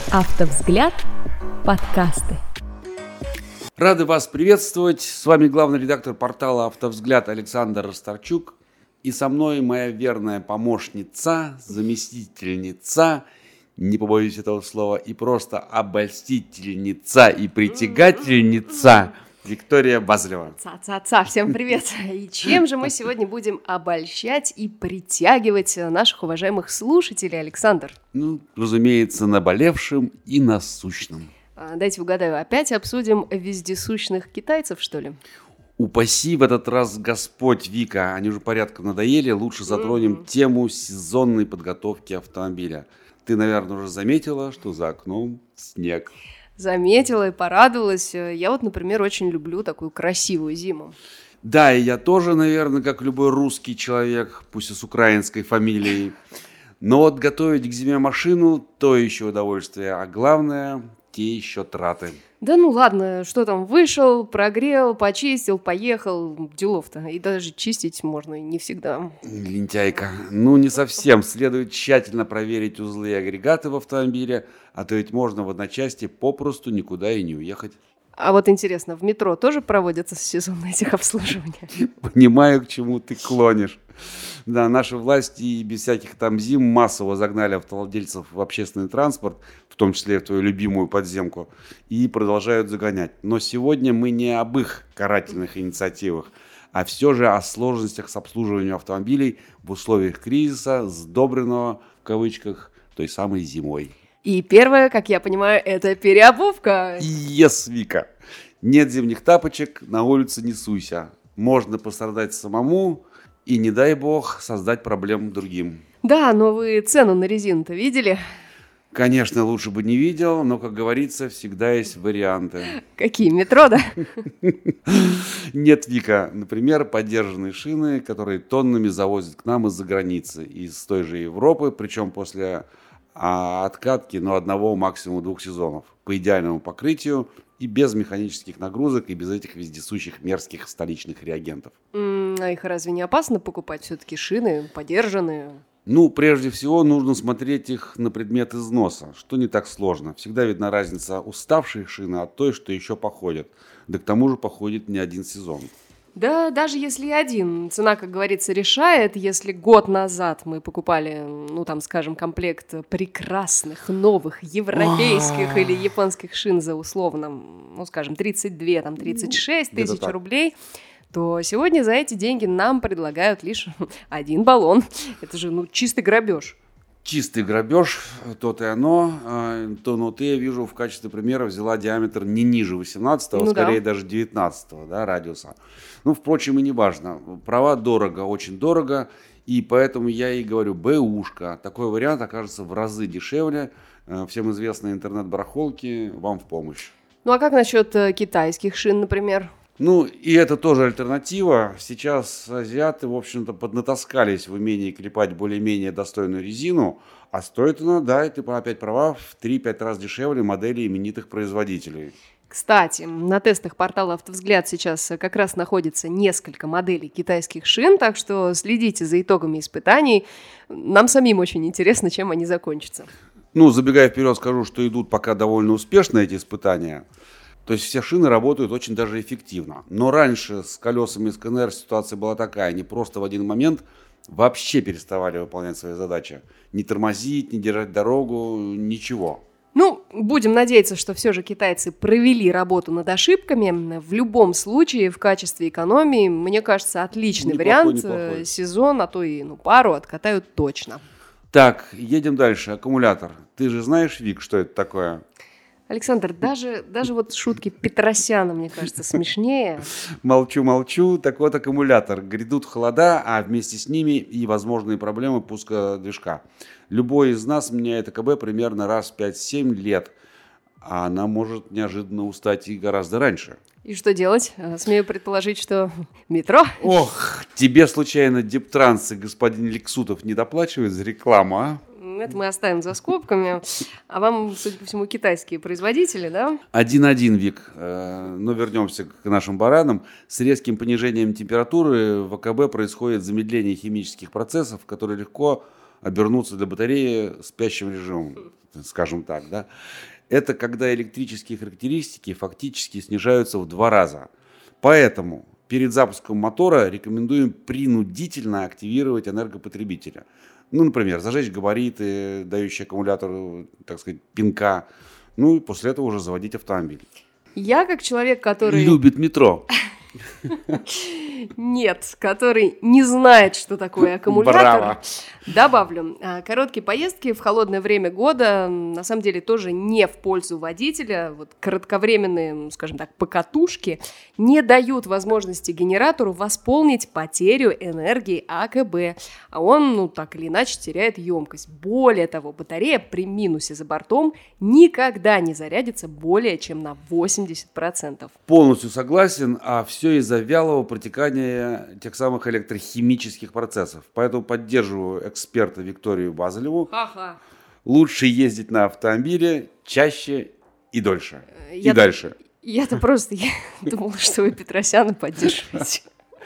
Автовзгляд. Подкасты. Рады вас приветствовать. С вами главный редактор портала «Автовзгляд» Александр Расторчук. И со мной моя верная помощница, заместительница, не побоюсь этого слова, и просто обольстительница и притягательница Виктория Базлева. Ца-ца-ца, всем привет! И чем же мы сегодня будем обольщать и притягивать наших уважаемых слушателей, Александр? Разумеется, наболевшим и насущным. Дайте угадаю, опять обсудим вездесущных китайцев, что ли? Упаси в этот раз Господь, Вика, они уже порядком надоели, лучше затронем тему сезонной подготовки автомобиля. Ты, наверное, уже заметила, что за окном снег. Заметила и порадовалась. Я вот, например, очень люблю такую красивую зиму. Да, и я тоже, наверное, как любой русский человек, пусть и с украинской фамилией. Но вот готовить к зиме машину – то еще удовольствие, а главное – те еще траты. Да ну ладно, что там, вышел, прогрел, почистил, поехал, делов-то. И даже чистить можно не всегда. Лентяйка. Не совсем. Следует тщательно проверить узлы и агрегаты в автомобиле, а то ведь можно в одночасье попросту никуда и не уехать. А вот интересно, в метро тоже проводятся сезонные техобслуживания? Понимаю, к чему ты клонишь. Да, наши власти и без всяких там зим массово загнали автовладельцев в общественный транспорт, в том числе в твою любимую подземку, и продолжают загонять. Но сегодня мы не об их карательных инициативах, а все же о сложностях с обслуживанием автомобилей в условиях кризиса, сдобренного, в кавычках, той самой зимой. И первое, как я понимаю, это переобувка. Yes, Вика. Нет зимних тапочек, на улице не суйся. Можно пострадать самому и, не дай бог, создать проблем другим. Да, но вы цену на резину-то видели? Конечно, лучше бы не видел, но, как говорится, всегда есть варианты. Какие, метро, да? Нет, Вика. Например, подержанные шины, которые тоннами завозят к нам из-за границы, из той же Европы, причем после откатки, одного, максимум 2 сезонов, по идеальному покрытию и без механических нагрузок, и без этих вездесущих мерзких столичных реагентов. А их разве не опасно покупать все-таки шины, подержанные? Прежде всего, нужно смотреть их на предмет износа, что не так сложно. Всегда видна разница уставшей шины от той, что еще походит. Да к тому же походит не один сезон. Да, даже если и один. Цена, как говорится, решает. Если год назад мы покупали, скажем, комплект прекрасных, новых, европейских или японских шин за условно, 32, 36 тысяч рублей, то сегодня за эти деньги нам предлагают лишь один баллон. Это же, чистый грабеж. Чистый грабеж, то-то и оно. Ты, я вижу, в качестве примера взяла диаметр не ниже 18-го, скорее даже 19-го радиуса. Впрочем, и не важно. Права дорого, очень дорого, и поэтому я и говорю, бэушка. Такой вариант окажется в разы дешевле. Всем известные интернет-барахолки вам в помощь. А как насчет китайских шин, например? И это тоже альтернатива. Сейчас азиаты, в общем-то, поднатаскались в умении клепать более-менее достойную резину, а стоит она, да, и ты опять права, в 3-5 раз дешевле модели именитых производителей. Кстати, на тестах портала «Автовзгляд» сейчас как раз находится несколько моделей китайских шин, так что следите за итогами испытаний. Нам самим очень интересно, чем они закончатся. Забегая вперед, скажу, что идут пока довольно успешно эти испытания. То есть все шины работают очень даже эффективно. Но раньше с колесами из КНР ситуация была такая. Они просто в один момент вообще переставали выполнять свои задачи. Не тормозить, не держать дорогу, ничего. Будем надеяться, что все же китайцы провели работу над ошибками. В любом случае, в качестве экономии, мне кажется, отличный вариант. Сезон, а то и пару откатают точно. Так, едем дальше. Аккумулятор. Ты же знаешь, Вик, что это такое? Александр, даже вот шутки Петросяна, мне кажется, смешнее. Молчу. Так вот, аккумулятор. Грядут холода, а вместе с ними и возможные проблемы пуска движка. Любой из нас меняет АКБ примерно раз в 5-7 лет, а она может неожиданно устать и гораздо раньше. И что делать? Смею предположить, что метро? Ох, тебе случайно Дептранс и господин Лексутов не доплачивают за рекламу, а? Это мы оставим за скобками. А вам, судя по всему, китайские производители, да? 1-1, Вик. Но вернемся к нашим баранам. С резким понижением температуры в АКБ происходит замедление химических процессов, которые легко обернуться для батареи спящим режимом. скажем так, да, это когда электрические характеристики фактически снижаются в 2 раза. Поэтому перед запуском мотора рекомендуем принудительно активировать энергопотребителя. Ну, например, зажечь габариты, дающие аккумулятору, так сказать, пинка. Ну и после этого уже заводить автомобиль. Я как человек, который... Любит метро. Нет, который не знает, что такое аккумулятор. Браво. Добавлю, короткие поездки в холодное время года на самом деле тоже не в пользу водителя. Вот кратковременные, скажем так, покатушки не дают возможности генератору восполнить потерю энергии АКБ, а он, так или иначе, теряет емкость. Более того, батарея при минусе за бортом никогда не зарядится более чем на 80%. Полностью согласен, а все из-за вялого протекания тех самых электрохимических процессов. Поэтому поддерживаю эксперта Викторию Базелеву. Ха-ха. Лучше ездить на автомобиле чаще и дольше. И дальше. Я-то просто думала, что вы Петросяна поддерживаете.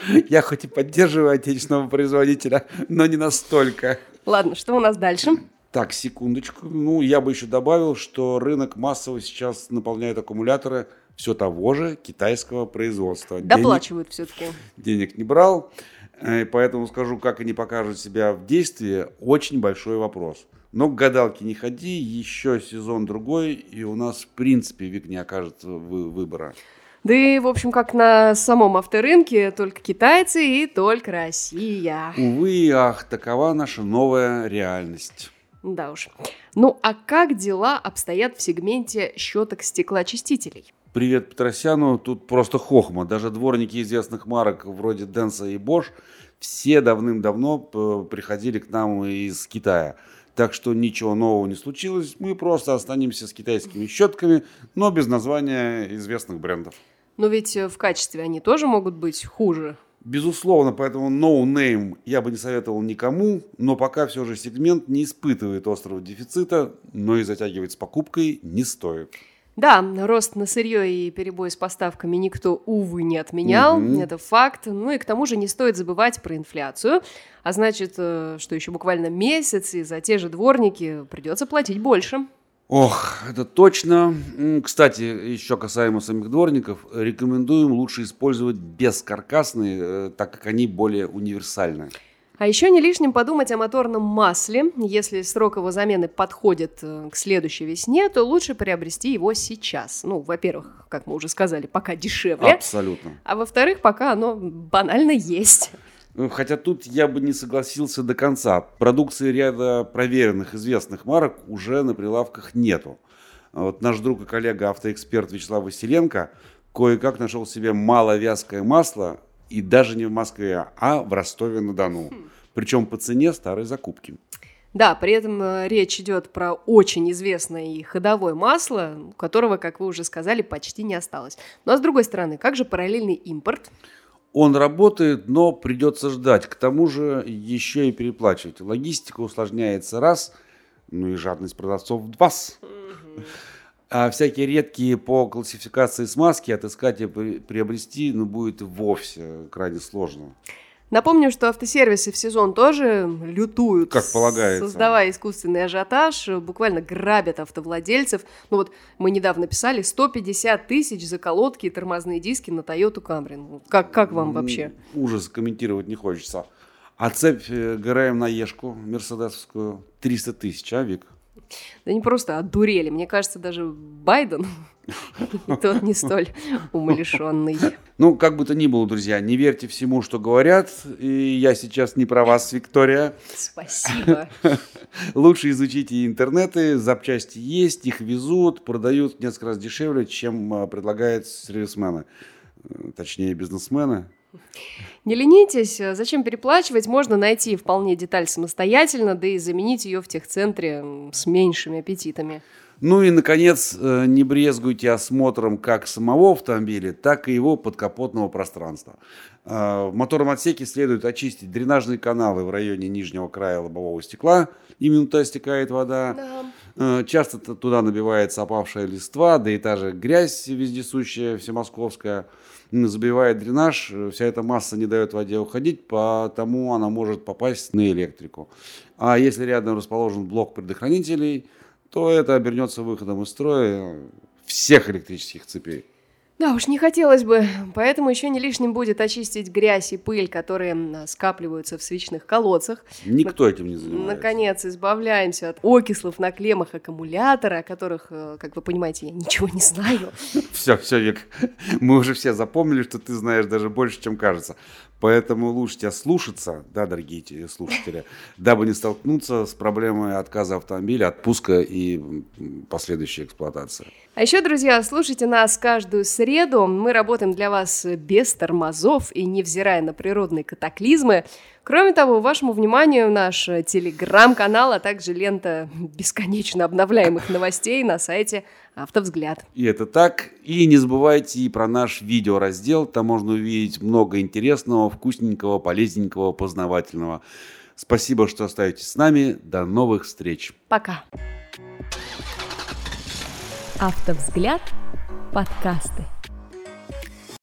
Я хоть и поддерживаю отечественного производителя, но не настолько. Ладно, что у нас дальше? Так, секундочку. Я бы еще добавил, что рынок массово сейчас наполняет аккумуляторы все того же китайского производства. Доплачивают все-таки. Денег не брал, поэтому скажу, как они покажут себя в действии, очень большой вопрос. Но к гадалке не ходи, еще сезон другой, и у нас в принципе век не окажется выбора. Да и, в общем, как на самом авторынке, только китайцы и только Россия. Увы и ах, такова наша новая реальность. Да уж. Ну, а как дела обстоят в сегменте щеток стеклоочистителей? Привет Петросяну, тут просто хохма. Даже дворники известных марок вроде Денса и Bosch все давным-давно приходили к нам из Китая. Так что ничего нового не случилось, мы просто останемся с китайскими щетками, но без названия известных брендов. Но ведь в качестве они тоже могут быть хуже. Безусловно, поэтому no name я бы не советовал никому, но пока все же сегмент не испытывает острого дефицита, но и затягивать с покупкой не стоит. Да, рост на сырье и перебой с поставками никто, увы, не отменял, это факт. Ну и к тому же не стоит забывать про инфляцию, а значит, что еще буквально месяц, и за те же дворники придется платить больше. Ох, это точно. Кстати, еще касаемо самих дворников, рекомендуем лучше использовать бескаркасные, так как они более универсальны. А еще не лишним подумать о моторном масле. Если срок его замены подходит к следующей весне, то лучше приобрести его сейчас. Ну, во-первых, как мы уже сказали, пока дешевле. Абсолютно. А во-вторых, пока оно банально есть. Хотя тут я бы не согласился до конца. Продукции ряда проверенных известных марок уже на прилавках нету. Вот наш друг и коллега автоэксперт Вячеслав Василенко кое-как нашел себе маловязкое масло, и даже не в Москве, а в Ростове-на-Дону. Причем по цене старой закупки. Да, при этом речь идет про очень известное и ходовое масло, у которого, как вы уже сказали, почти не осталось. Ну а с другой стороны, как же параллельный импорт? Он работает, но придется ждать. К тому же еще и переплачивать. Логистика усложняется раз, ну и жадность продавцов два. А всякие редкие по классификации смазки отыскать и приобрести будет вовсе крайне сложно. Напомню, что автосервисы в сезон тоже лютуют, как полагается, создавая искусственный ажиотаж, буквально грабят автовладельцев. Ну вот мы недавно писали 150 тысяч за колодки и тормозные диски на Toyota Camry. Как вам вообще? Ужас, комментировать не хочется. А цепь ГРМ на Ешку мерседесовскую 300 тысяч, а, Вик? Да они просто одурели. Мне кажется, даже Байден и тот не столь умалишенный. Ну, как бы то ни было, друзья, не верьте всему, что говорят. И я сейчас не про вас, Виктория. Спасибо. Лучше изучите интернеты, запчасти есть, их везут, продают несколько раз дешевле, чем предлагают сервисмены. Точнее, бизнесмены. Не ленитесь, зачем переплачивать, можно найти вполне деталь самостоятельно, да и заменить ее в техцентре с меньшими аппетитами. Ну и, наконец, не брезгуйте осмотром как самого автомобиля, так и его подкапотного пространства. В моторном отсеке следует очистить дренажные каналы в районе нижнего края лобового стекла, именно туда стекает вода. Да. Часто туда набивается опавшая листва, да и та же грязь вездесущая, всемосковская, забивает дренаж, вся эта масса не дает воде уходить, потому она может попасть на электрику. А если рядом расположен блок предохранителей, то это обернется выходом из строя всех электрических цепей. Да уж, не хотелось бы, поэтому еще не лишним будет очистить грязь и пыль, которые скапливаются в свечных колодцах. Никто этим не занимается. Наконец, избавляемся от окислов на клеммах аккумулятора, о которых, как вы понимаете, я ничего не знаю. Все, Вик, мы уже все запомнили, что ты знаешь даже больше, чем кажется. Поэтому лучше тебя слушаться, да, дорогие слушатели, дабы не столкнуться с проблемой отказа автомобиля, отпуска и последующей эксплуатации. А еще, друзья, слушайте нас каждую среду. Мы работаем для вас без тормозов и невзирая на природные катаклизмы. Кроме того, вашему вниманию наш телеграм-канал, а также лента бесконечно обновляемых новостей на сайте «Автовзгляд». И это так. И не забывайте и про наш видеораздел. Там можно увидеть много интересного, вкусненького, полезненького, познавательного. Спасибо, что остаетесь с нами. До новых встреч. Пока. «Автовзгляд» подкасты.